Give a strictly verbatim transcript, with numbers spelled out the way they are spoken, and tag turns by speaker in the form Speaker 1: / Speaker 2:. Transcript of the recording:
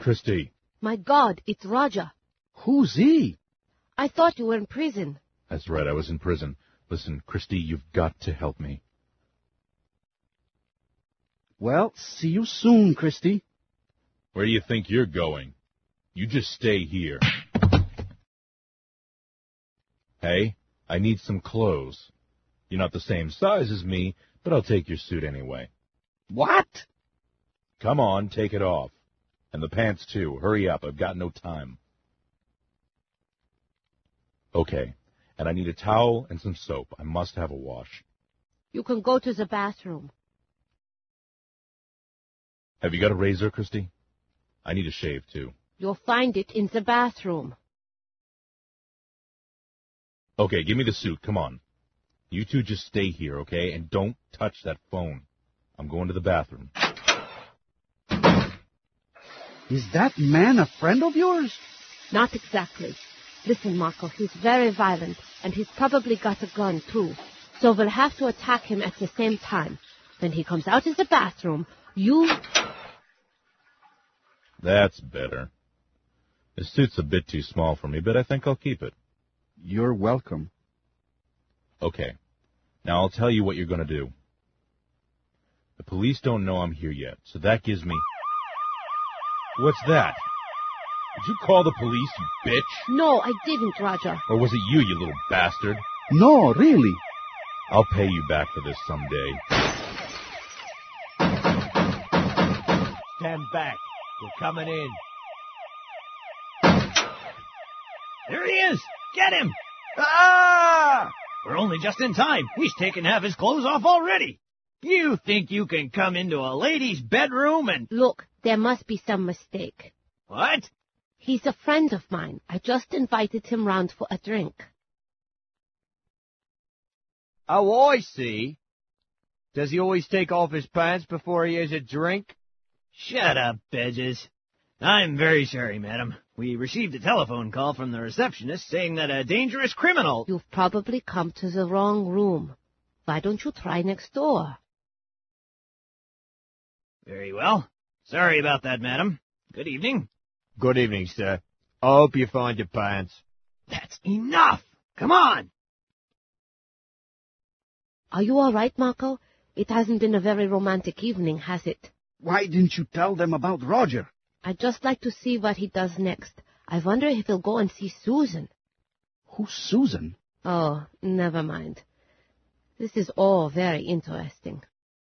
Speaker 1: Christy?
Speaker 2: My God, it's Roger.
Speaker 3: Who's he?
Speaker 2: I thought you were in prison.
Speaker 1: That's right, I was in prison. Listen, Christy, you've got to help me.
Speaker 3: Well, see you soon, Christy.
Speaker 1: Where do you think you're going? You just stay here. Hey, I need some clothes. You're not the same size as me, but I'll take your suit anyway.
Speaker 3: What?
Speaker 1: Come on, take it off. And the pants, too. Hurry up, I've got no time. Okay, and I need a towel and some soap. I must have a wash.
Speaker 2: You can go to the bathroom.
Speaker 1: Have you got a razor, Christy? I need a shave, too.
Speaker 2: You'll find it in the bathroom.
Speaker 1: Okay, give me the suit. Come on. You two just stay here, okay? And don't touch that phone. I'm going to the bathroom.
Speaker 3: Is that man a friend of yours?
Speaker 2: Not exactly. Listen, Marco, he's very violent, and he's probably got a gun, too. So we'll have to attack him at the same time. When he comes out of the bathroom, you...
Speaker 1: That's better. This suit's a bit too small for me, but I think I'll keep it.
Speaker 3: You're welcome.
Speaker 1: Okay. Now I'll tell you what you're going to do. The police don't know I'm here yet, so that gives me... What's that? Did you call the police, you bitch?
Speaker 2: No, I didn't, Roger.
Speaker 1: Or was it you, you little bastard?
Speaker 3: No, really.
Speaker 1: I'll pay you back for this someday.
Speaker 4: Stand back. We're coming in. There he is! Get him! Ah! We're only just in time. He's taken half his clothes off already. You think you can come into a lady's bedroom and...
Speaker 2: Look, there must be some mistake.
Speaker 4: What?
Speaker 2: He's a friend of mine. I just invited him round for a drink.
Speaker 4: Oh, I see. Does he always take off his pants before he has a drink? Shut up, Bedges. I'm very sorry, madam. We received a telephone call from the receptionist saying that a dangerous criminal...
Speaker 2: You've probably come to the wrong room. Why don't you try next door?
Speaker 4: Very well. Sorry about that, madam. Good evening. Good evening, sir. I hope you find your pants. That's enough! Come on!
Speaker 2: Are you all right, Marco? It hasn't been a very romantic evening, has it?
Speaker 3: Why didn't you tell them about Roger?
Speaker 2: I'd just like to see what he does next. I wonder if he'll go and see Susan.
Speaker 3: Who's Susan?
Speaker 2: Oh, never mind. This is all very interesting.